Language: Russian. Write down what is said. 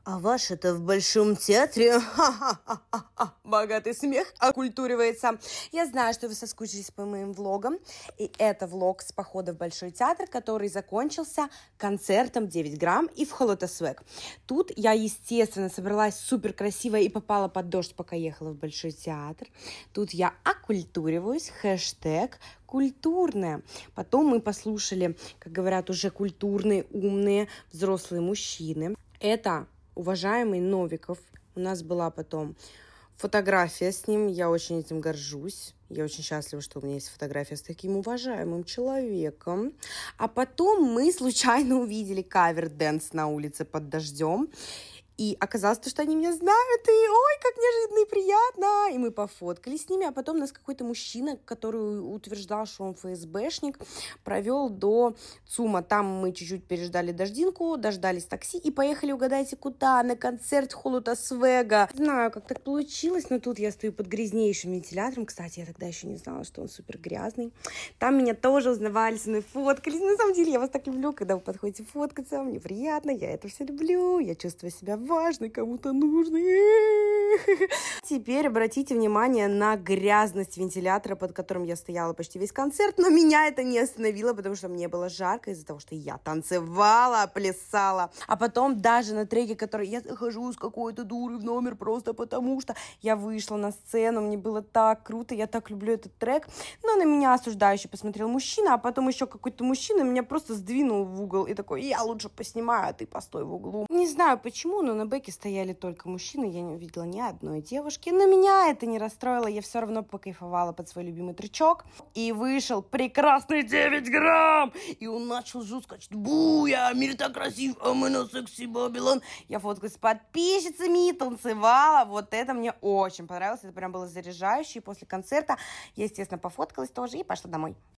А ваш это в Большом театре? Ха-ха-ха-ха. Богатый смех окультуривается. Я знаю, что вы соскучились по моим влогам. И это влог с похода в Большой театр, который закончился концертом 9 грамм и в Холотосвек. Тут я, естественно, собралась супер красиво и попала под дождь, пока ехала в Большой театр. Тут я окультуриваюсь. Хэштег культурная. Потом мы послушали, как говорят уже культурные, умные, взрослые мужчины. Это уважаемый Новиков. У нас была потом фотография с ним. Я очень этим горжусь. Я очень счастлива, что у меня есть фотография с таким уважаемым человеком. А потом мы случайно увидели кавер-дэнс на улице под дождем. И оказалось, что они меня знают, и ой, как неожиданно и приятно. И мы пофоткались с ними, а потом нас какой-то мужчина, который утверждал, что он ФСБшник, провел до ЦУМа. Там мы чуть-чуть переждали дождинку, дождались такси и поехали, угадайте, куда? На концерт Холотосвега. Не знаю, как так получилось, но тут я стою под грязнейшим вентилятором. Кстати, я тогда еще не знала, что он супер грязный. Там меня тоже узнавали, со мной фоткались. На самом деле, я вас так люблю, когда вы подходите фоткаться. Мне приятно, я это все люблю. Я чувствую себя важный, кому-то нужный. Теперь обратите внимание на грязность вентилятора, под которым я стояла почти весь концерт, но меня это не остановило, потому что мне было жарко из-за того, что я танцевала, плясала. А потом даже на треке, который я захожу с какой-то дурой в номер просто потому, что я вышла на сцену, мне было так круто, я так люблю этот трек, но на меня осуждающе посмотрел мужчина, а потом еще какой-то мужчина меня просто сдвинул в угол и такой: я лучше поснимаю, а ты постой в углу. Не знаю почему, но на бэке стояли только мужчины, я не увидела ни одной девушки. Но меня это не расстроило, я все равно покайфовала под свой любимый тречок. И вышел прекрасный 9 грамм! И он начал жестко сказать: буя, мир так красив, а мы на секси Бабилон. Я фоткалась с подписчицами, танцевала. Вот это мне очень понравилось, это прям было заряжающе. И после концерта я, естественно, пофоткалась тоже и пошла домой.